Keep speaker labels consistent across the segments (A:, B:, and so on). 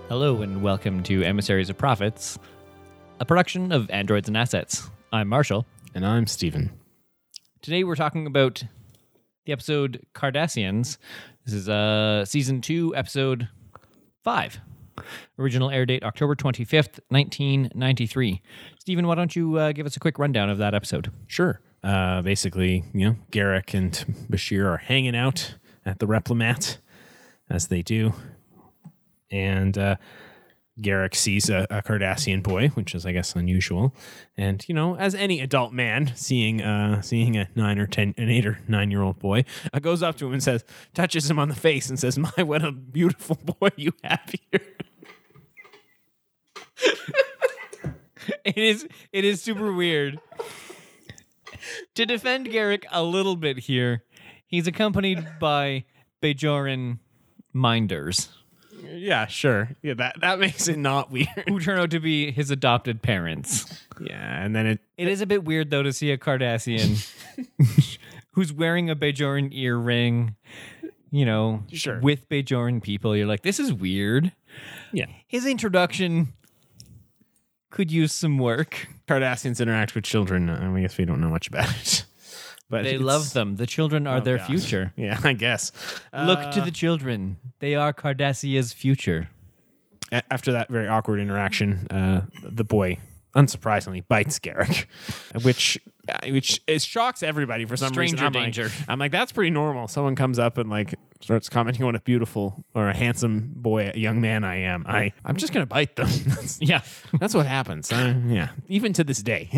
A: Hello and welcome to Emissaries of Profits, a production of Androids and Assets. I'm Marshall.
B: And I'm Steven.
A: Today we're talking about the episode Cardassians. This is Season 2, Episode 5. Original air date October 25th, 1993. Steven, why don't you give us a quick rundown of that episode?
B: Sure. Basically, Garak and Bashir are hanging out at the Replimat, as they do. And Garak sees a Cardassian boy, which is, I guess, unusual. And, as any adult man seeing a 8 or 9 year old boy, goes up to him and touches him on the face and says, "My, what a beautiful boy you have here."
A: It is super weird. To defend Garak a little bit here, he's accompanied by Bajoran minders.
B: Yeah, sure. Yeah, that makes it not weird.
A: Who turn out to be his adopted parents.
B: Yeah, and then it
A: is a bit weird, though, to see a Cardassian who's wearing a Bajoran earring,
B: Sure.
A: with Bajoran people. You're like, this is weird.
B: Yeah.
A: His introduction could use some work.
B: Cardassians interact with children. I guess we don't know much about it. But
A: They love them. The children are their
B: gosh.
A: future.
B: Yeah, I guess.
A: Look to the children. They are Cardassia's future.
B: After that very awkward interaction, the boy, unsurprisingly, bites Garak, which shocks everybody for some reason.
A: Stranger danger.
B: I'm like, that's pretty normal. Someone comes up and starts commenting on a beautiful or a handsome boy, a young man I am. I'm just gonna bite them.
A: Yeah.
B: That's what happens. Yeah, even to this day.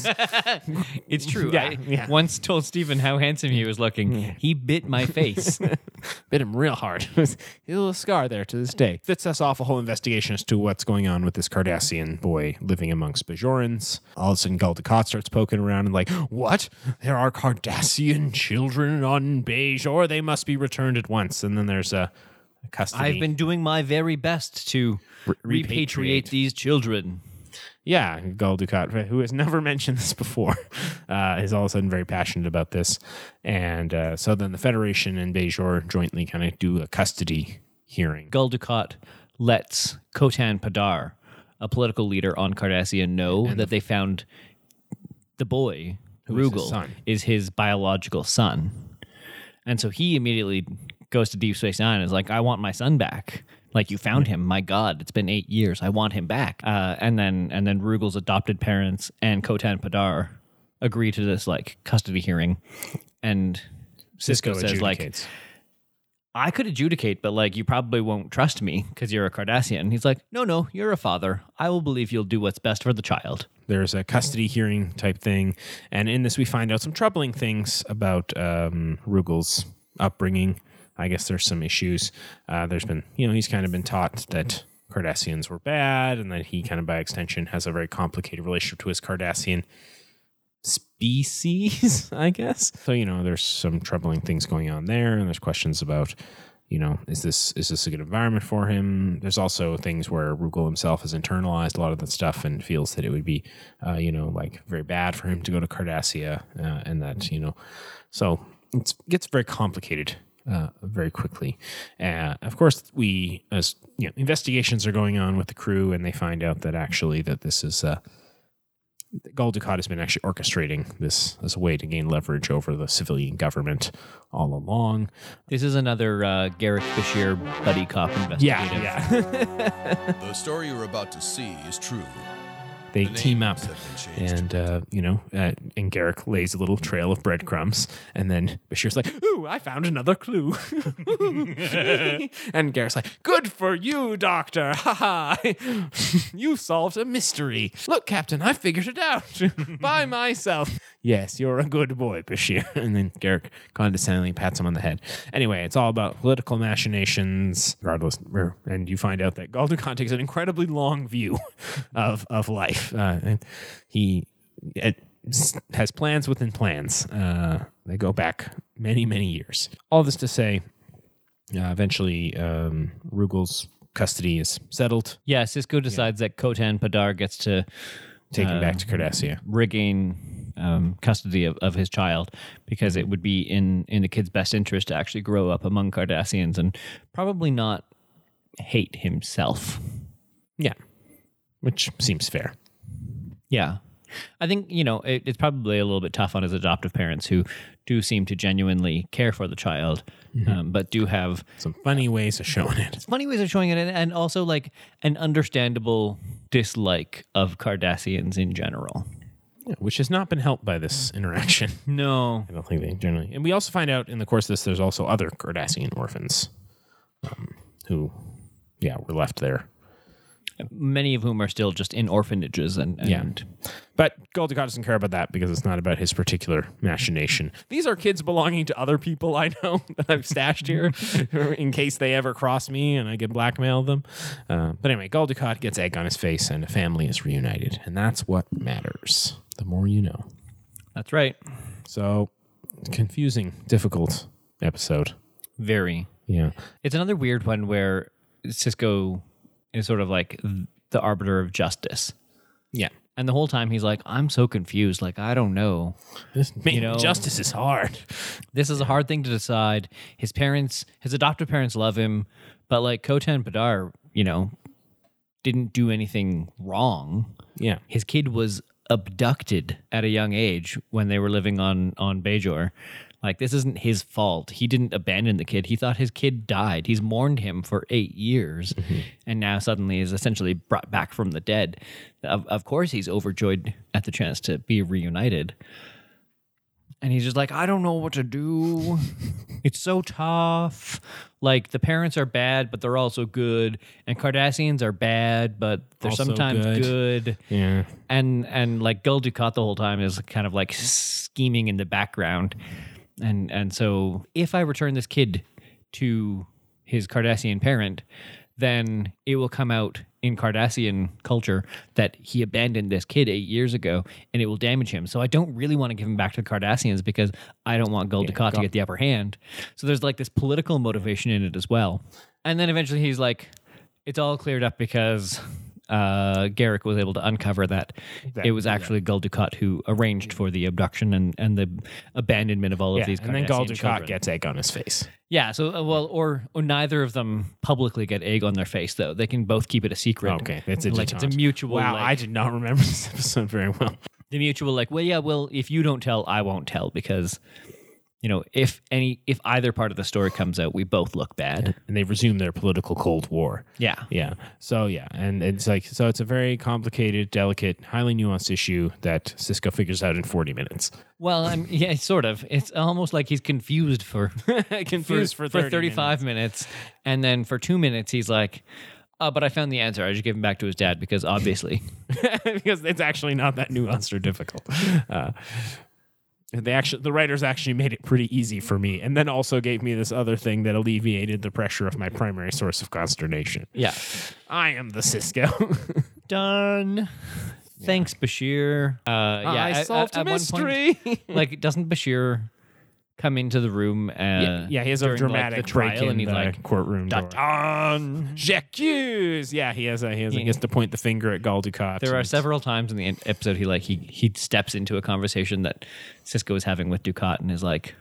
A: It's true.
B: Yeah,
A: I
B: yeah.
A: once told Stephen how handsome he was looking.
B: Yeah.
A: He bit my face.
B: Bit him real hard. A little scar there to this day. Fits us off a whole investigation as to what's going on with this Cardassian boy living amongst Bajorans. All of a sudden, Gul Dukat starts poking around and what? There are Cardassian children on Bajor? They must be returned at once. And then there's a custody.
A: I've been doing my very best to repatriate these children.
B: Yeah, Gul Dukat, who has never mentioned this before, is all of a sudden very passionate about this. And so then the Federation and Bajor jointly kind of do a custody hearing.
A: Gul Dukat lets Kotan Padar, a political leader on Cardassia, know that they found the boy, Rugal, is his biological son. And so he immediately goes to Deep Space Nine and is like, I want my son back. Like, you found him. My God, it's been 8 years. I want him back. And then Rugal's adopted parents and Kotan Padar agree to this custody hearing. And Sisko says
B: adjudicates.
A: I could adjudicate, but you probably won't trust me because you're a Cardassian. And he's like, no, you're a father. I will believe you'll do what's best for the child.
B: There's a custody hearing type thing. And in this, we find out some troubling things about Rugal's upbringing. I guess there's some issues. There's been, he's kind of been taught that Cardassians were bad and that he kind of by extension has a very complicated relationship to his Cardassian species, I guess. So, there's some troubling things going on there. And there's questions about, is this a good environment for him? There's also things where Rugal himself has internalized a lot of that stuff and feels that it would be, very bad for him to go to Cardassia and that, so it gets very complicated very quickly. Of course, investigations are going on with the crew, and they find out that actually that this is Gul Dukat has been actually orchestrating this as a way to gain leverage over the civilian government all along.
A: This is another Garak Bashir buddy cop investigative.
B: Yeah.
C: The story you're about to see is true.
B: They
C: The
B: team up,
C: names have been changed.
B: and Garak lays a little trail of breadcrumbs, and then Bashir's like, "Ooh, I found another clue." And Garak's like, "Good for you, Doctor! Ha ha! You solved a mystery. Look, Captain, I figured it out by myself." "Yes, you're a good boy, Bashir." And then Garak condescendingly pats him on the head. Anyway, it's all about political machinations, regardless. And you find out that Gul Dukat takes an incredibly long view of life. And he has plans within plans. They go back many, many years. All this to say, eventually, Rugal's custody is settled.
A: Yeah, Sisko decides that Kotan Padar gets to
B: Take him back to Cardassia.
A: regain custody of his child, because it would be in the kid's best interest to actually grow up among Cardassians and probably not hate himself.
B: Yeah, which seems fair.
A: Yeah. I think, it's probably a little bit tough on his adoptive parents who do seem to genuinely care for the child, but do have
B: some funny ways of showing it.
A: Funny ways of showing it, and also like an understandable dislike of Cardassians in general.
B: Yeah, which has not been helped by this interaction.
A: No.
B: I don't think they generally. And we also find out in the course of this, there's also other Cardassian orphans who, were left there.
A: Many of whom are still just in orphanages. And
B: But Gul Dukat doesn't care about that because it's not about his particular machination. These are kids belonging to other people I know that I've stashed here in case they ever cross me and I can blackmail them. But anyway, Gul Dukat gets egg on his face and a family is reunited. And that's what matters. The more you know.
A: That's right.
B: So, confusing, difficult episode.
A: Very.
B: Yeah.
A: It's another weird one where Sisko is sort of like the arbiter of justice.
B: Yeah.
A: And the whole time he's like, I'm so confused. Like, I don't know.
B: Justice is hard.
A: This is a hard thing to decide. His adoptive parents love him, but like Kotan Padar, didn't do anything wrong.
B: Yeah.
A: His kid was abducted at a young age when they were living on Bajor. Like, this isn't his fault. He didn't abandon the kid. He thought his kid died. He's mourned him for 8 years, and now suddenly is essentially brought back from the dead. Of course, he's overjoyed at the chance to be reunited. And he's just like, I don't know what to do. It's so tough. Like, the parents are bad, but they're also good. And Cardassians are bad, but they're
B: also
A: sometimes good.
B: Yeah.
A: And like Gul Dukat the whole time is kind of like scheming in the background. And so if I return this kid to his Cardassian parent, then it will come out in Cardassian culture that he abandoned this kid 8 years ago, and it will damage him. So I don't really want to give him back to the Cardassians because I don't want Gul Dukat to get the upper hand. So there's like this political motivation in it as well. And then eventually he's like, it's all cleared up because Garak was able to uncover that it was actually Gul Dukat who arranged for the abduction and the abandonment of all of these Cardassian
B: and then Gul Dukat
A: children.
B: gets egg on his face.
A: Yeah, so, or neither of them publicly get egg on their face, though. They can both keep it a secret.
B: Okay, it's a
A: it's a mutual...
B: Wow, I did not remember this episode very well.
A: The mutual, if you don't tell, I won't tell, because... if either part of the story comes out, we both look bad.
B: And they resume their political Cold War.
A: Yeah.
B: Yeah. So, and it's it's a very complicated, delicate, highly nuanced issue that Sisko figures out in 40 minutes.
A: Well, sort of. It's almost like he's confused for 35 minutes. And then for 2 minutes, he's like, but I found the answer. I just gave him back to his dad because obviously.
B: Because it's actually not that nuanced or difficult. The writers actually made it pretty easy for me, and then also gave me this other thing that alleviated the pressure of my primary source of consternation.
A: Yeah.
B: I am the Sisko.
A: Done. Thanks, Bashir.
B: I solved a mystery.
A: One point, doesn't Bashir come into the room?
B: He has a dramatic
A: the trial,
B: break in
A: and he's
B: the courtroom door. J'accuse. Yeah, he gets to point the finger at Gul Dukat.
A: There are several times in the episode he steps into a conversation that Sisko is having with Dukat and is like,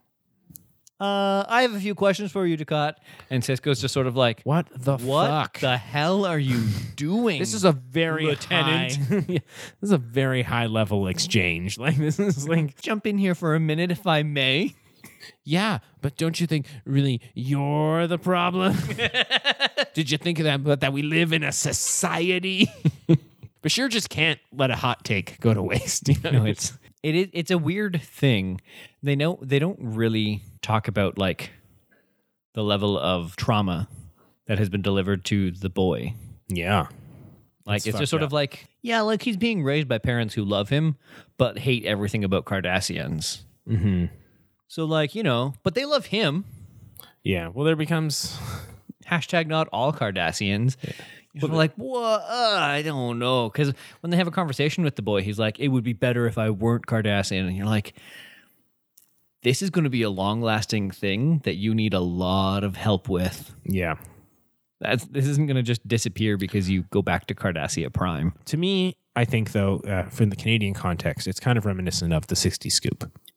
A: I have a few questions for you, Dukat. And Sisko's just sort of like,
B: What the
A: hell are you doing?
B: This is a very
A: Lieutenant.
B: This is a very high level exchange. This is like,
A: jump in here for a minute if I may.
B: Yeah, but don't you think really you're the problem? Did you think of that we live in a society? Bashir just can't let a hot take go to waste.
A: No, it's a weird thing. They don't really talk about like the level of trauma that has been delivered to the boy.
B: Yeah.
A: Like, it's just sort of like, he's being raised by parents who love him, but hate everything about Cardassians.
B: Mm-hmm.
A: So, but they love him.
B: Yeah. Well, there becomes...
A: # not all Cardassians. Yeah. You're like, what? I don't know. Because when they have a conversation with the boy, he's like, it would be better if I weren't Cardassian. And you're like, this is going to be a long-lasting thing that you need a lot of help with.
B: Yeah.
A: This isn't going to just disappear because you go back to Cardassia Prime.
B: To me, I think, though, from the Canadian context, it's kind of reminiscent of the 60s Scoop.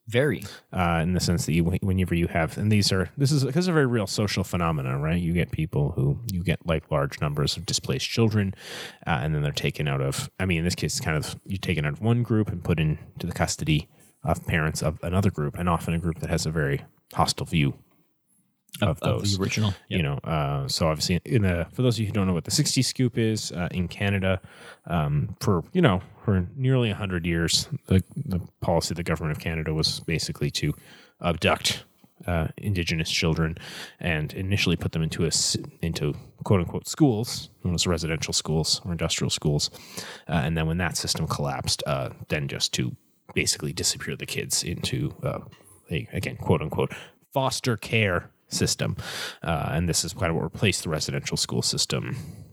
A: Very.
B: In the sense that whenever you have, and this is because of a very real social phenomenon, right? You get you get like large numbers of displaced children, and then they're taken out of, in this case, it's kind of, you're taken out of one group and put into the custody of parents of another group, and often a group that has a very hostile view of those.
A: The original. Yep.
B: So obviously for those of you who don't know what the 60 scoop is, in Canada, for nearly 100 years, the policy of the government of Canada was basically to abduct Indigenous children and initially put them into quote unquote schools, known as residential schools or industrial schools. And then when that system collapsed, then just to basically disappear the kids into again, quote unquote, foster care system. And this is kind of what replaced the residential school system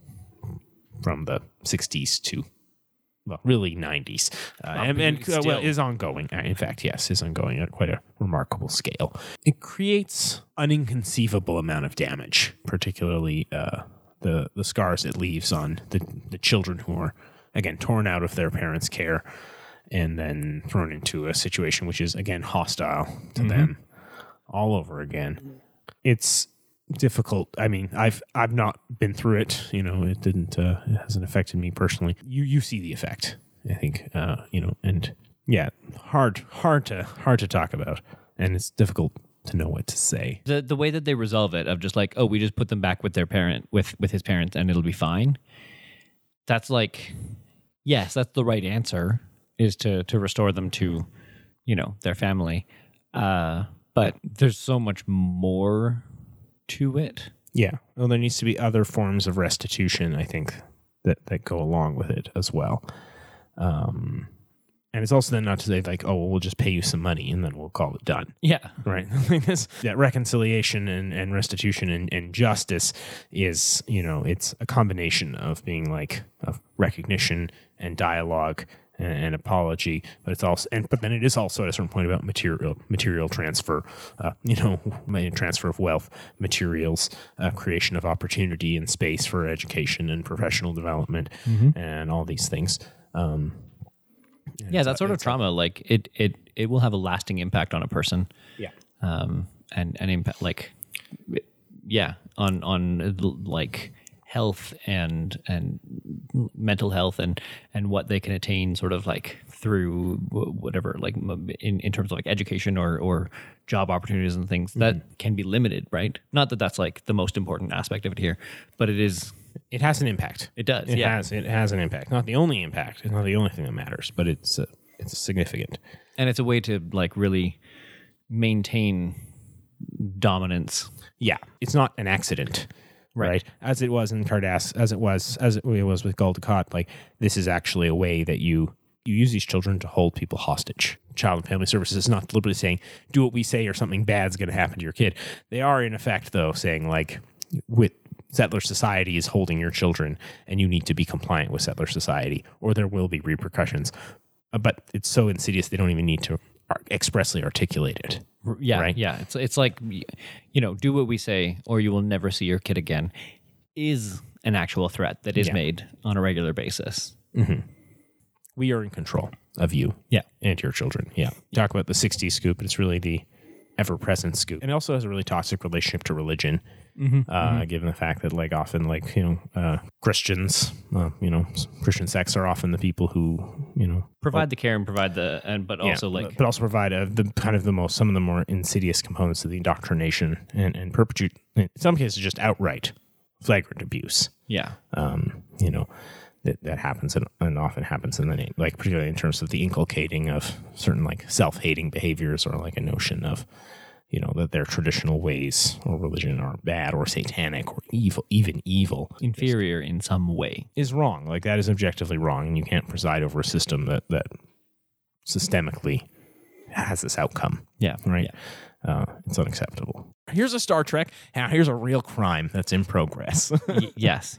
B: from the 60s to, really 90s. And is ongoing. In fact, yes, is ongoing at quite a remarkable scale. It creates an inconceivable amount of damage, particularly the scars it leaves on the children who are, again, torn out of their parents' care and then thrown into a situation which is, again, hostile to them all over again. It's difficult. I've not been through it. It hasn't affected me personally. You see the effect, I think. And yeah, hard to talk about, and it's difficult to know what to say.
A: The way that they resolve it, of just like, we just put them back with their parent, with his parents, and it'll be fine. That's like, yes, that's the right answer, is to restore them to, their family. But there's so much more to it.
B: Yeah. Well, there needs to be other forms of restitution, I think, that go along with it as well. And it's also then not to say like, we'll just pay you some money and then we'll call it done.
A: Yeah.
B: Right. That reconciliation and restitution and justice is, it's a combination of being like of recognition and dialogue and apology, but it's also, but then it is also at a certain point about material transfer, transfer of wealth, materials, creation of opportunity and space for education and professional development, and all these things.
A: That sort of trauma, like it will have a lasting impact on a person.
B: Yeah.
A: And impact, like, on like health and mental health and what they can attain sort of like through whatever, like in terms of like education or job opportunities and things that can be limited, right? Not that that's like the most important aspect of it here, but it is.
B: It has an impact.
A: It does.
B: It has an impact. Not the only impact. It's not the only thing that matters, but it's significant. And
A: it's a way to like really maintain dominance.
B: Yeah, it's not an accident. Right. As it was in Cardass, as it was with Gul Dukat, like this is actually a way that you use these children to hold people hostage. Child and Family Services is not deliberately saying, do what we say or something bad's going to happen to your kid. They are in effect, though, saying like, with settler society is holding your children and you need to be compliant with settler society or there will be repercussions. But it's so insidious they don't even need to expressly articulate it.
A: Yeah,
B: right?
A: Yeah. It's like, do what we say or you will never see your kid again is an actual threat that is made on a regular basis.
B: Mm-hmm. We are in control of you and your children. Yeah. Talk about the 60s scoop, but it's really the ever-present scoop. And it also has a really toxic relationship to religion, given the fact that like often like, Christians, Christian sects are often the people who,
A: provide the care and provide but also
B: provide the kind of some of the more insidious components of the indoctrination and perpetuate, in some cases, just outright flagrant abuse.
A: Yeah.
B: That happens and often happens in the name, like particularly in terms of the inculcating of certain like self-hating behaviors or like a notion of, that their traditional ways or religion are bad or satanic or evil, even evil.
A: Inferior in some way.
B: Is wrong. Like that is objectively wrong, and you can't preside over a system that systemically has this outcome.
A: Yeah.
B: Right? Yeah. It's unacceptable. Here's a Star Trek. Now here's a real crime that's in progress.
A: Yes.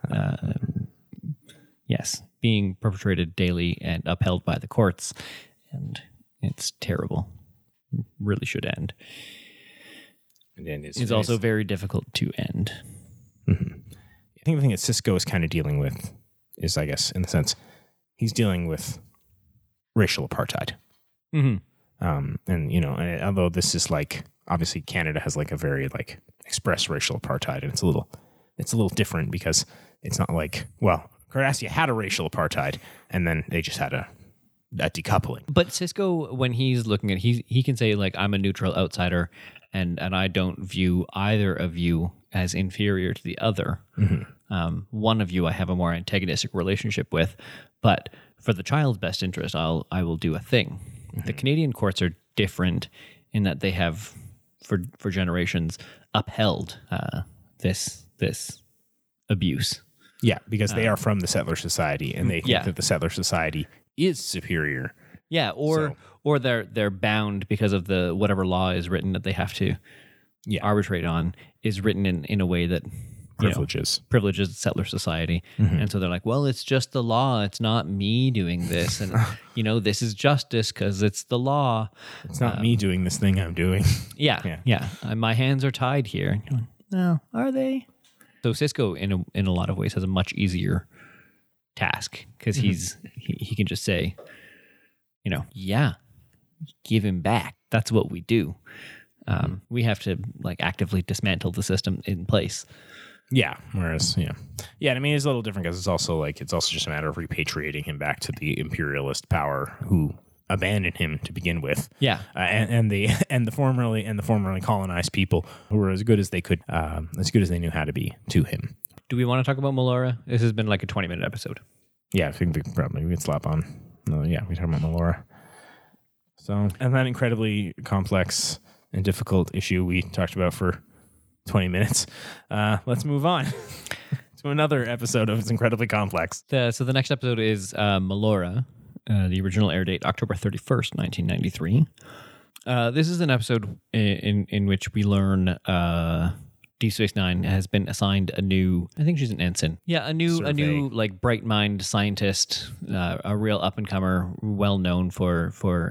A: Yes, being perpetrated daily and upheld by the courts, and it's terrible. Really should end.
B: And
A: it's also very difficult to end.
B: Mm-hmm. I think the thing that Sisko is kind of dealing with is, I guess, in the sense, he's dealing with racial apartheid.
A: Mm-hmm.
B: And and although this is like obviously Canada has like a very like express racial apartheid, and it's a little different because it's not like, well, Cardassia had a racial apartheid and then they just had a decoupling.
A: But Sisko, when he's looking at, he can say like, I'm a neutral outsider, and I don't view either of you as inferior to the other. Mm-hmm. One of you I have a more antagonistic relationship with, but for the child's best interest, I will do a thing. Mm-hmm. The Canadian courts are different in that they have for generations upheld this abuse.
B: Yeah, because they are from the settler society, and they think that the settler society is superior.
A: Yeah, or they're bound because of the whatever law is written that they have to arbitrate on is written in a way that privileges the settler society. Mm-hmm. And so they're like, well, it's just the law. It's not me doing this. And, this is justice because it's the law.
B: It's not me doing this thing I'm doing.
A: Yeah. My hands are tied here. No, are they? So Sisko, in a lot of ways, has a much easier task because he can just say, give him back. That's what we do. We have to like actively dismantle the system in place.
B: Yeah. Whereas, and I mean, it's a little different because it's also just a matter of repatriating him back to the imperialist power who abandoned him to begin with.
A: Yeah.
B: And the formerly colonized people who were as good as they could, as good as they knew how to be to him.
A: Do we want to talk about Melora? This has been like a 20-minute episode.
B: Yeah, I think we could slap on. We talk about Melora. So, and that incredibly complex and difficult issue we talked about for 20 minutes. Let's move on to another episode of It's Incredibly Complex.
A: So the next episode is Melora. The original air date, October 31st, 1993. This is an episode in which we learn Deep Space Nine has been assigned a new, I think she's an ensign. Yeah, a new like bright mind scientist, a real up and comer, well known for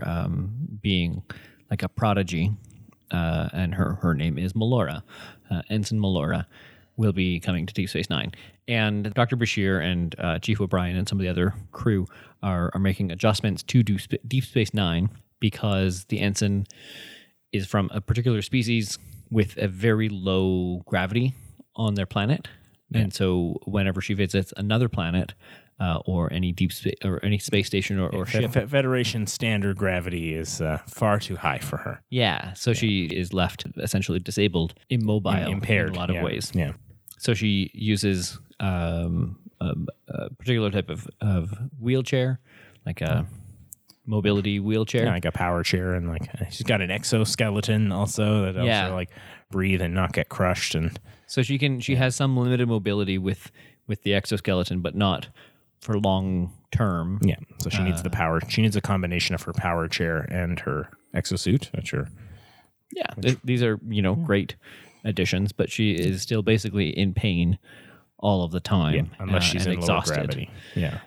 A: being like a prodigy. And her name is Melora. Ensign Melora will be coming to Deep Space Nine. And Dr. Bashir and Chief O'Brien and some of the other crew are making adjustments to Deep Space Nine because the ensign is from a particular species with a very low gravity on their planet. Yeah. And so whenever she visits another planet or any deep space or any space station or ship,
B: Federation standard gravity is far too high for her.
A: Yeah. So she is left essentially disabled, immobile, impaired in a lot of ways.
B: Yeah.
A: So she uses a particular type of wheelchair, like a mobility wheelchair.
B: Yeah, like a power chair, and like she's got an exoskeleton also that helps her like breathe and not get crushed. And
A: so she has some limited mobility with the exoskeleton, but not for long term.
B: Yeah. So she needs the power. She needs a combination of her power chair and her exosuit, which are
A: these are great additions, but she is still basically in pain all of the time,
B: unless she's in exhausted. Lower gravity. Yeah.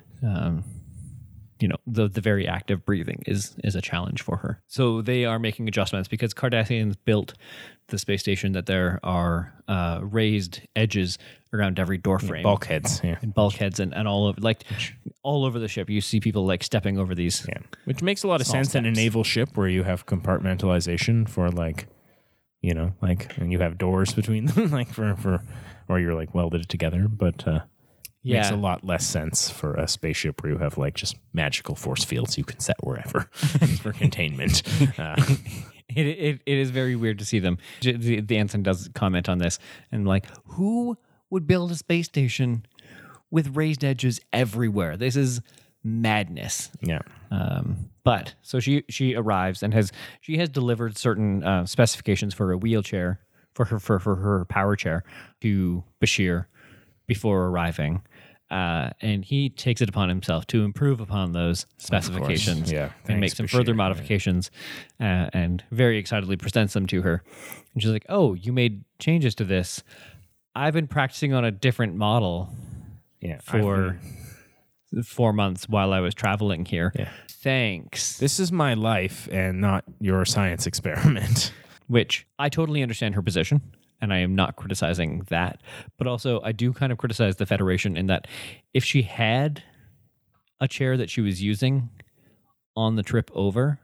A: The very act of breathing is a challenge for her. So they are making adjustments because Cardassians built the space station that there are raised edges around every door frame.
B: Bulkheads. Yeah.
A: And bulkheads and all over the ship. You see people like stepping over these.
B: Yeah. Which makes a lot of sense in a naval ship where you have compartmentalization for and you have doors between them or you're like welded together, but makes a lot less sense for a spaceship where you have like just magical force fields you can set wherever for containment.
A: It is very weird to see them. The ensign does comment on this and like, who would build a space station with raised edges everywhere? This is madness.
B: Yeah.
A: But so she arrives and has delivered certain specifications for a wheelchair for her power chair to Bashir before arriving. And he takes it upon himself to improve upon those specifications and make some further modifications and very excitedly presents them to her. And she's like, oh, you made changes to this. I've been practicing on a different model for 4 months while I was traveling here. Yeah. Thanks.
B: This is my life and not your science experiment.
A: Which I totally understand her position. And I am not criticizing that. But also, I do kind of criticize the Federation in that if she had a chair that she was using on the trip over,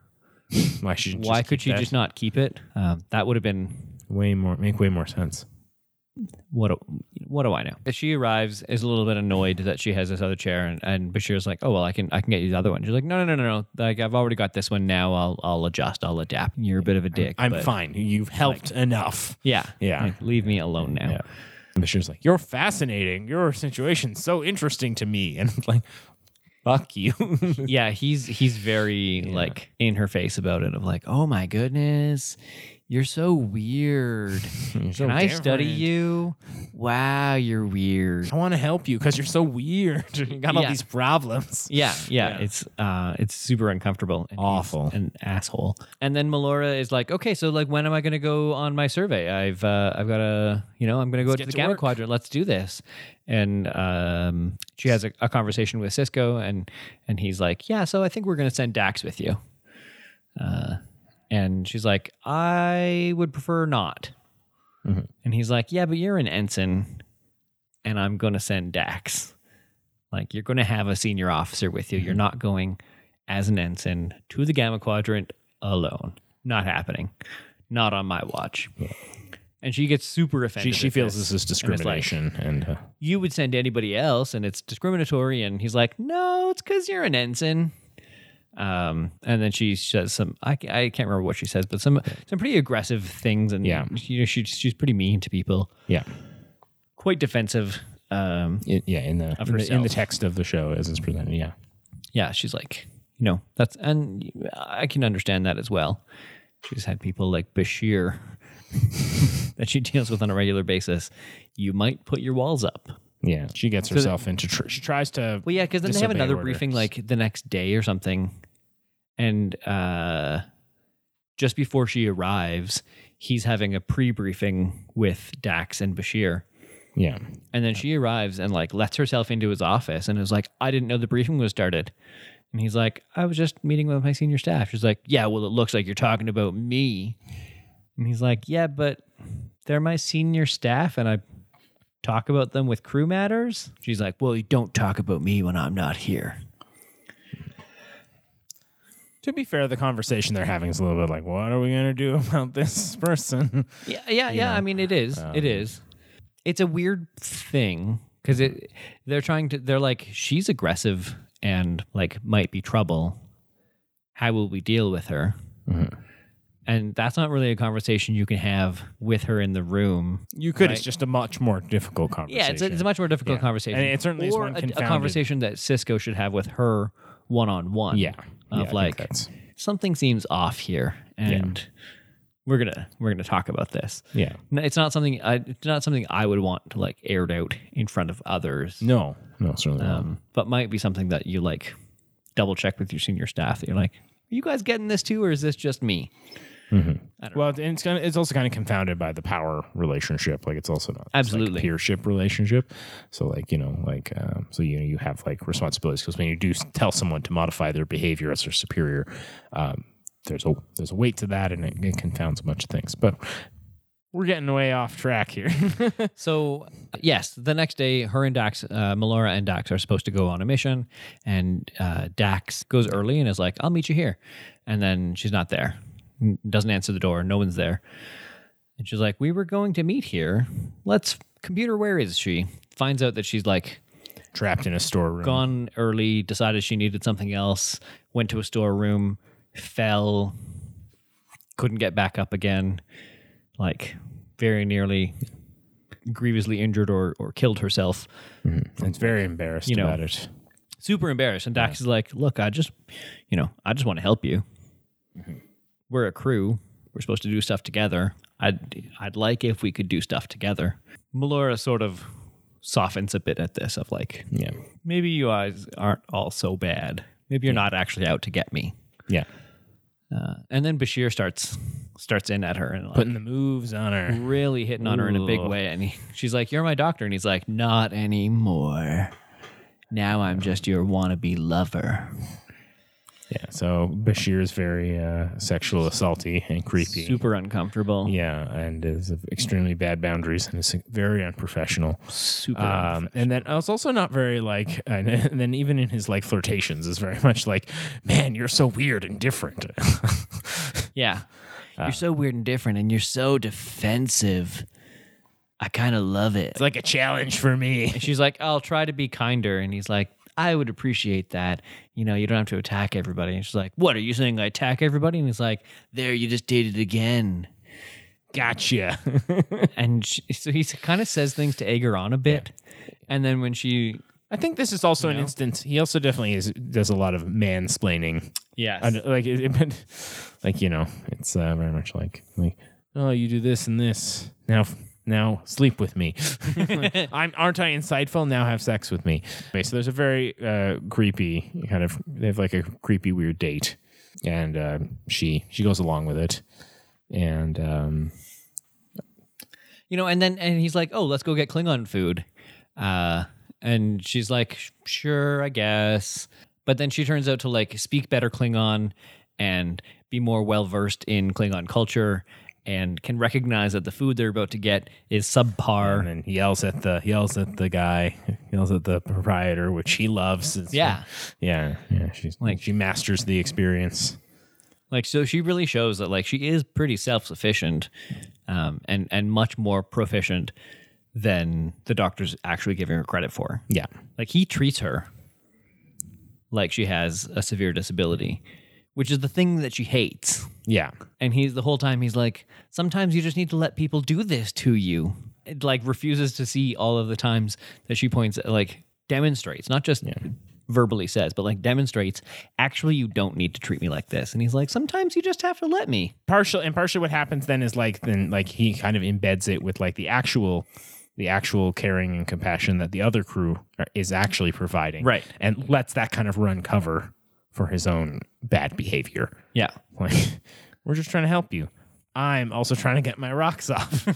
B: Why
A: could she just not keep it? That would have been
B: make way more sense.
A: What do I know? She arrives, is a little bit annoyed that she has this other chair, and Bashir's like, "Oh well, I can get you the other one." She's like, "No. Like I've already got this one now. I'll adjust. I'll adapt." You're a bit of a dick.
B: I'm fine. You've helped enough.
A: Yeah.
B: Like,
A: leave me alone now.
B: Yeah. And Bashir's like, "You're fascinating. Your situation's so interesting to me," and I'm like, fuck you.
A: Yeah, he's very like in her face about it. Of like, "Oh my goodness. You're so weird. Can I study you? Wow, you're weird.
B: I want to help you because you're so weird. You got all these problems."
A: Yeah. It's super uncomfortable. And
B: awful.
A: An asshole. And then Melora is like, "Okay, so like when am I going to go on my survey? I've got to, I'm going to go to the Gamma Quadrant. Let's do this." And she has a conversation with Cisco, and he's like, "Yeah, so I think we're going to send Dax with you." And she's like, "I would prefer not." Mm-hmm. And he's like, "Yeah, but you're an ensign, and I'm going to send Dax. Like, you're going to have a senior officer with you. You're not going as an ensign to the Gamma Quadrant alone. Not happening. Not on my watch." Yeah. And she gets super offended.
B: She feels this is discrimination. And
A: you would send anybody else, and it's discriminatory. And he's like, "No, it's because you're an ensign." And then she says some, I can't remember what she says, but some pretty aggressive things. And she's pretty mean to people.
B: Yeah.
A: Quite defensive.
B: In the text of the show as it's presented. Yeah.
A: Yeah. She's like, and I can understand that as well. She's had people like Bashir that she deals with on a regular basis. You might put your walls up.
B: Yeah, she gets herself into. She tries to.
A: Well, yeah, because then they have another briefing like the next day or something, and just before she arrives, he's having a pre-briefing with Dax and Bashir.
B: Yeah,
A: and then she arrives and like lets herself into his office and is like, "I didn't know the briefing was started," and he's like, "I was just meeting with my senior staff." She's like, "Yeah, well, it looks like you're talking about me," and he's like, "Yeah, but they're my senior staff, and I talk about them with crew matters." She's like, "Well, you don't talk about me when I'm not here."
B: To be fair, the conversation they're having is a little bit like, what are we going to do about this person?
A: Yeah. I mean, it is. It is. It's a weird thing because they're like, she's aggressive and like might be trouble. How will we deal with her? Mm-hmm. And that's not really a conversation you can have with her in the room.
B: You could. Right? It's just a much more difficult conversation.
A: Yeah, it's a much more difficult conversation.
B: And it certainly is one confounded.
A: A conversation that Cisco should have with her one-on-one.
B: Yeah.
A: Of like, something seems off here, and we're gonna talk about this.
B: Yeah.
A: It's not something I would want to like aired out in front of others.
B: No, certainly not.
A: But might be something that you like double check with your senior staff. That you're like, are you guys getting this too, or is this just me?
B: Mm-hmm. Well, it's also kind of confounded by the power relationship. Like it's also not
A: absolutely
B: like peership relationship. So like you have like responsibilities because when you do tell someone to modify their behavior as their superior, there's a weight to that, and it confounds a bunch of things. But we're getting way off track here.
A: So yes, the next day, her and Dax, Melora and Dax are supposed to go on a mission, and Dax goes early and is like, "I'll meet you here," and then she's not there. Doesn't answer the door. No one's there. And she's like, "We were going to meet here. Computer, where is she?" Finds out that she's like
B: trapped in a storeroom.
A: Gone early, decided she needed something else, went to a storeroom, fell, couldn't get back up again, like very nearly grievously injured or killed herself.
B: Mm-hmm. It's very embarrassed about it.
A: Super embarrassed. And Dax is like, "Look, I just want to help you. Mm-hmm. We're a crew. We're supposed to do stuff together. I'd like if we could do stuff together." Melora sort of softens a bit at this of like, maybe you guys aren't all so bad. Maybe you're not actually out to get me.
B: Yeah.
A: And then Bashir starts in at her and like,
B: putting the moves on her,
A: really hitting on her in a big way. And she's like, "You're my doctor," and he's like, "Not anymore. Now I'm just your wannabe lover."
B: Yeah, so Bashir is very sexual assaulty and creepy.
A: Super uncomfortable.
B: Yeah, and is extremely bad boundaries and is very unprofessional.
A: Super unprofessional.
B: And then it's also not very like, and then even in his like flirtations is very much like, "Man, you're so weird and different."
A: Yeah. You're so weird and different, and you're so defensive. I kind of love it.
B: It's like a challenge for me.
A: And she's like, I'll try to be kinder. And he's like, I would appreciate that. You don't have to attack everybody. And she's like, what, are you saying I attack everybody? And he's like, there, you just did it again.
B: Gotcha.
A: And so he kind of says things to egg her on a bit. Yeah. And then when she...
B: I think this is also an instance. He also definitely does a lot of mansplaining.
A: Yes.
B: It's very much like, oh, you do this and this. Now sleep with me. Aren't I insightful? Now have sex with me. Okay, so there's a very creepy they have like a creepy weird date, and she goes along with it, and and
A: he's like, oh, let's go get Klingon food, and she's like, sure, I guess, but then she turns out to like speak better Klingon and be more well versed in Klingon culture, and can recognize that the food they're about to get is subpar.
B: And then he yells at the proprietor, which he loves.
A: Yeah.
B: She's like, she masters the experience.
A: Like, so she really shows that like she is pretty self-sufficient, and much more proficient than the doctor's actually giving her credit for.
B: Yeah.
A: Like, he treats her like she has a severe disability, which is the thing that she hates.
B: Yeah.
A: And the whole time he's like, sometimes you just need to let people do this to you. It like refuses to see all of the times that she points at, like demonstrates, not just verbally says, but like demonstrates, actually you don't need to treat me like this. And he's like, sometimes you just have to let me.
B: Partially what happens then is then he kind of embeds it with like the actual caring and compassion that the other crew is actually providing.
A: Right.
B: And lets that kind of run cover for his own bad behavior.
A: Yeah.
B: Like, we're just trying to help you. I'm also trying to get my rocks off.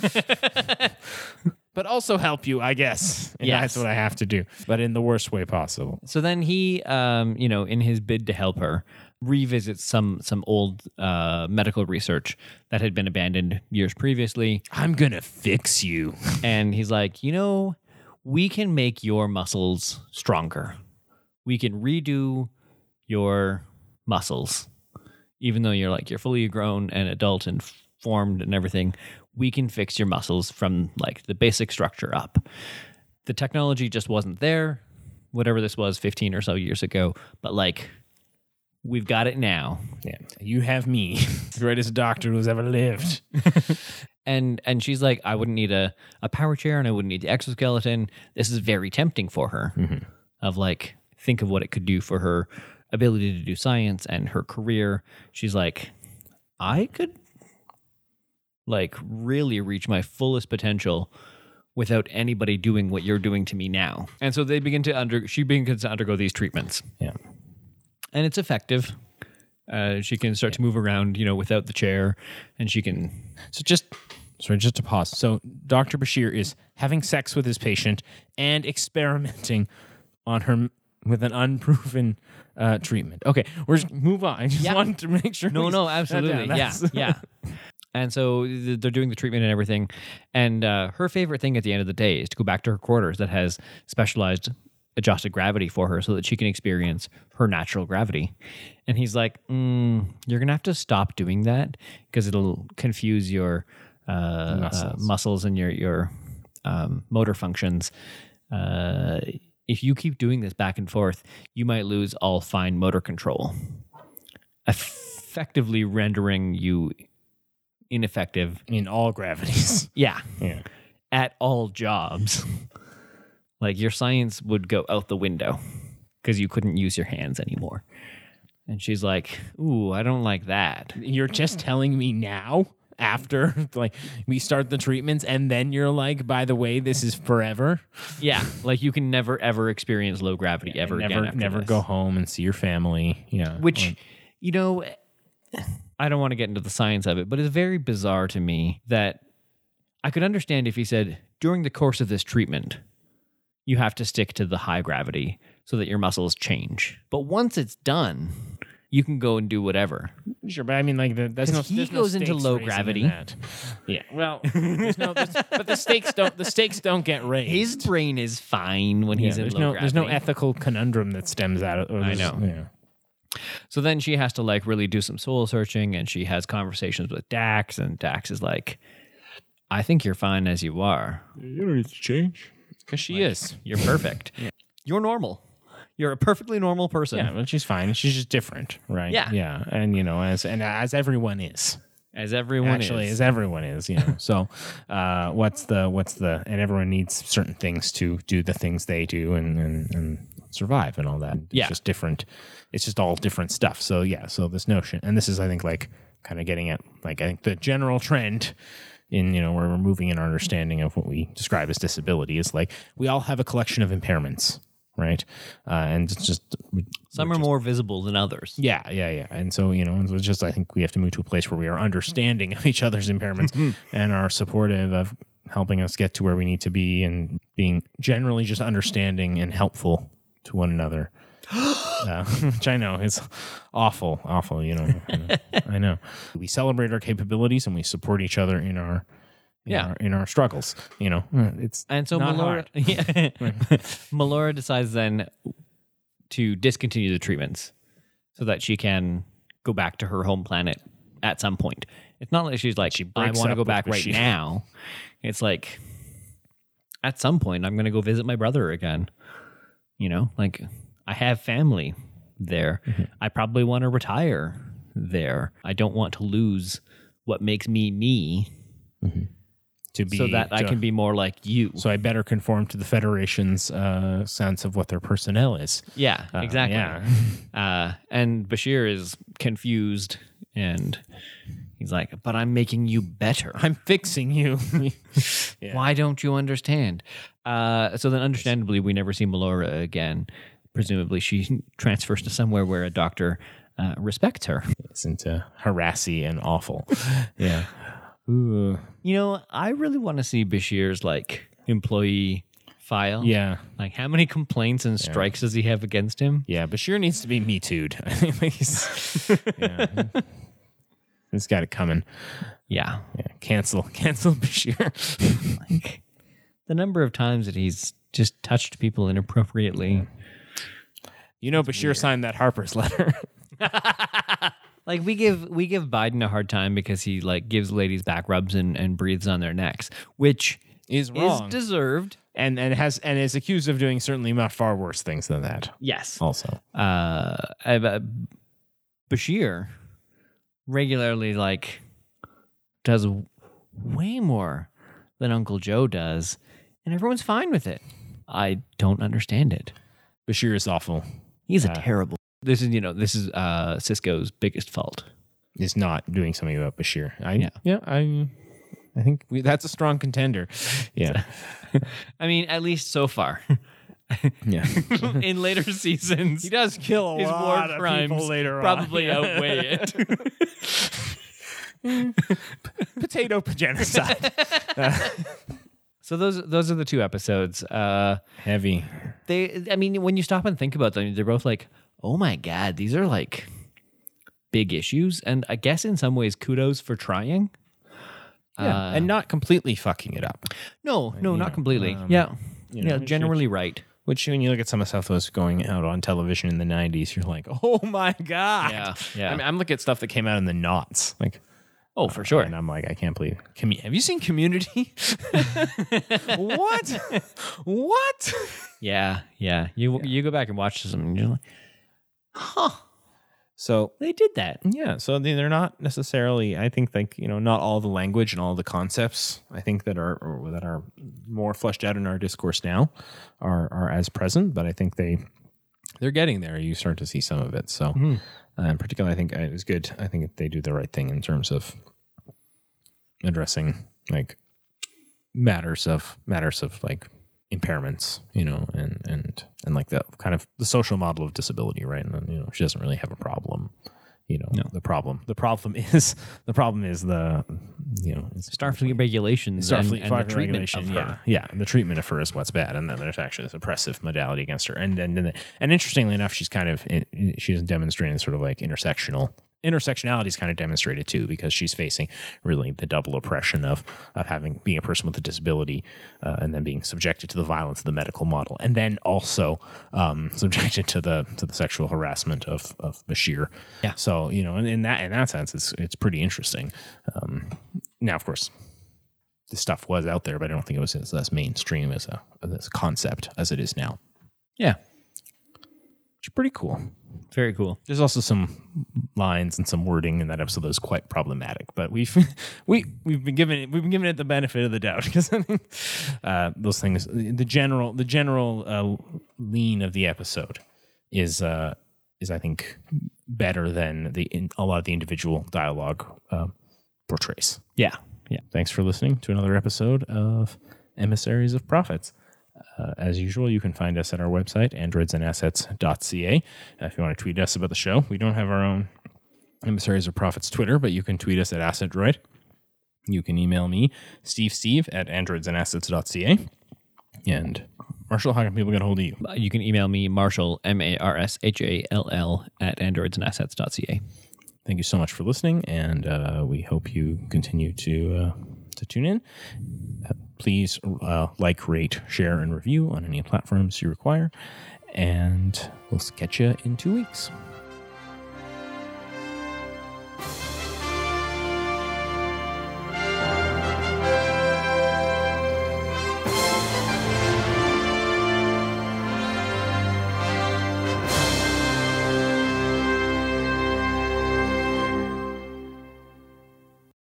B: But also help you, I guess. And that's what I have to do, but in the worst way possible.
A: So then he, in his bid to help her, revisits some old medical research that had been abandoned years previously.
B: I'm going to fix you.
A: And he's like, we can make your muscles stronger. We can redo your muscles, even though you're fully grown and adult and formed and everything. We can fix your muscles from like the basic structure up. The technology just wasn't there, whatever this was 15 or so years ago, but like we've got it now.
B: Yeah, you have me, the greatest doctor who's ever lived.
A: And she's like, I wouldn't need a power chair and I wouldn't need the exoskeleton. This is very tempting for her. Mm-hmm. Of like, think of what it could do for her ability to do science and her career. She's like, I could like really reach my fullest potential without anybody doing what you're doing to me now. And so she begins to undergo these treatments.
B: Yeah.
A: And it's effective. She can start to move around, without the chair, and she can.
B: So just to pause. So Dr. Bashir is having sex with his patient and experimenting on her with an unproven treatment. Okay, we're just move on. I just wanted to make sure.
A: No, absolutely. Yeah. And so they're doing the treatment and everything. And her favorite thing at the end of the day is to go back to her quarters that has specialized adjusted gravity for her so that she can experience her natural gravity. And he's like, you're going to have to stop doing that because it'll confuse your muscles and your motor functions. If you keep doing this back and forth, you might lose all fine motor control, effectively rendering you ineffective
B: in all gravities.
A: Yeah. At all jobs. Like your science would go out the window because you couldn't use your hands anymore. And she's like, ooh, I don't like that.
B: You're just telling me now after like we start the treatments and then you're like, by the way, this is forever.
A: Yeah. Like you can never ever experience low gravity ever again.
B: Never go home and see your family. Yeah.
A: Which, I don't want to get into the science of it, but it's very bizarre to me that I could understand if he said during the course of this treatment, you have to stick to the high gravity so that your muscles change. But once it's done, you can go and do whatever.
B: Sure, but I mean, like,
A: he goes into low gravity.
B: Yeah, well, but the stakes don't get raised.
A: His brain is fine when he's in low gravity.
B: There's no ethical conundrum that stems out of.
A: I know.
B: Yeah.
A: So then she has to like really do some soul searching, and she has conversations with Dax, and Dax is like, I think you're fine as you are.
B: You don't need to change. Because she is.
A: You're perfect. You're normal. You're a perfectly normal person.
B: Yeah, well, she's fine. She's just different, right?
A: Yeah.
B: Yeah. And, you know, as everyone is.
A: As everyone
B: as everyone is, you know. So what's the and everyone needs certain things to do the things they do and survive and all that. It's just different. It's just all different stuff. So so this notion, and this is, I think, like kind of getting at like I think the general trend in, you know, where we're moving in our understanding of what we describe as disability is like we all have a collection of impairments. Right. And it's just
A: some are more visible than others.
B: Yeah. And so, you know, it's just I think we have to move to a place where we are understanding of each other's impairments and are supportive of helping us get to where we need to be and being generally just understanding and helpful to one another. Which I know is awful, you know. I know. We celebrate our capabilities and we support each other in our in our struggles, you know. It's
A: and so Melora Melora decides then to discontinue the treatments so that she can go back to her home planet at some point. It's not like she's like, I want to go back right now. It's like, at some point, I'm going to go visit my brother again. You know, like I have family there. Mm-hmm. I probably want to retire there. I don't want to lose what makes me me. Mm-hmm. So that I can be more like you.
B: So I better conform to the Federation's sense of what their personnel is.
A: Yeah, exactly. And Bashir is confused, and he's like, but I'm making you better.
B: I'm fixing you.
A: Why don't you understand? So then understandably, we never see Melora again. Presumably she transfers to somewhere where a doctor respects her.
B: Isn't harassy and awful. Yeah.
A: Ooh. You know, I really want to see Bashir's like employee file.
B: Yeah.
A: Like how many complaints and strikes does he have against him?
B: Yeah, Bashir needs to be Me Too'd. He's got it coming.
A: Yeah.
B: Cancel Bashir.
A: Like the number of times that he's just touched people inappropriately.
B: You know, Bashir signed that Harper's letter.
A: Like we give Biden a hard time because he like gives ladies back rubs and breathes on their necks, which
B: is wrong,
A: is deserved,
B: and is accused of doing certainly not far worse things than that.
A: Yes,
B: also,
A: Bashir regularly like does way more than Uncle Joe does, and everyone's fine with it. I don't understand it.
B: Bashir is awful.
A: He's a terrible. This is Cisco's biggest fault.
B: Is not doing something about Bashir. I think that's a strong contender. Yeah.
A: I mean, at least so far.
B: Yeah.
A: In later seasons,
B: he does kill a lot of people later on.
A: Probably outweigh
B: it. Potato genocide.
A: So those are the two episodes.
B: Heavy.
A: I mean, when you stop and think about them, they're both like, oh my God, these are like big issues. And I guess in some ways, kudos for trying.
B: Yeah, and not completely fucking it up.
A: No, not completely. Generally right.
B: Which, when you look at some of the stuff that was going out on television in the 90s, you're like, oh my God.
A: Yeah.
B: I mean, I'm looking at stuff that came out in the noughts. Like,
A: oh, for sure.
B: And I'm like, I can't believe. Have you seen Community? What?
A: Yeah. You go back and watch some, and you're like, huh.
B: So
A: they did that.
B: Yeah. So they're not necessarily, I think, like, you know, not all the language and all the concepts, I think, that are more fleshed out in our discourse now are as present, but I think they're getting there. You start to see some of it. So in particular, I think it was good. I think they do the right thing in terms of addressing like matters of like impairments, you know, and like the kind of the social model of disability, right? And then, you know, she doesn't really have a problem, you know. No. The problem is the, you know,
A: Starfleet regulations and the treatment of her.
B: Yeah, the treatment of her is what's bad, and then there's actually this oppressive modality against her. And interestingly enough, she's kind of she isn't demonstrating sort of like intersectional intersectionality is kind of demonstrated too, because she's facing really the double oppression of being a person with a disability, and then being subjected to the violence of the medical model, and then also subjected to the sexual harassment of Bashir.
A: Yeah.
B: So in that sense, it's pretty interesting. Now, of course, this stuff was out there, but I don't think it was as mainstream as a concept as it is now.
A: Yeah.
B: Which is pretty cool.
A: Very cool.
B: There's also some lines and some wording in that episode that was quite problematic, but we've been giving it the benefit of the doubt, because I think those things, the general lean of the episode is I think better than a lot of the individual dialogue portrays.
A: Yeah. Yeah.
B: Thanks for listening to another episode of Emissaries of Prophets. As usual, you can find us at our website, androidsandassets.ca. If you want to tweet us about the show, we don't have our own Emissaries of Prophets Twitter, but you can tweet us at AssetDroid. You can email me, steve@androidsandassets.ca. And Marshall, how can people get a hold of you?
A: You can email me, Marshall, MARSHALL, @androidsandassets.ca.
B: Thank you so much for listening, and we hope you continue to tune in. Please like, rate, share, and review on any platforms you require. And we'll catch you in 2 weeks.